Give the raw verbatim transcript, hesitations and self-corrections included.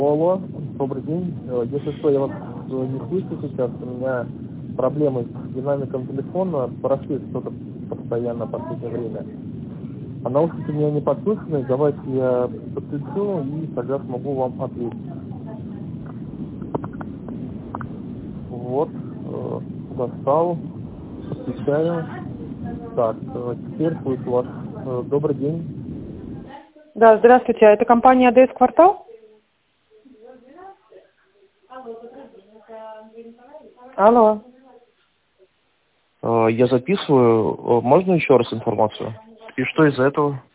Алло, добрый день. Э, Если что, я вас э, не слышу сейчас. У меня проблемы с динамиком телефона. Парашют что-то постоянно в последнее время. А наушники у меня не подключены. Давайте я подключу и тогда смогу вам ответить. Вот, э, достал, подключаю. Так, э, теперь слышу вас. Э, Добрый день. Да, здравствуйте. Это компания АДС Квартал? Алло. Э, Я записываю. Э, Можно еще раз информацию? И что из этого?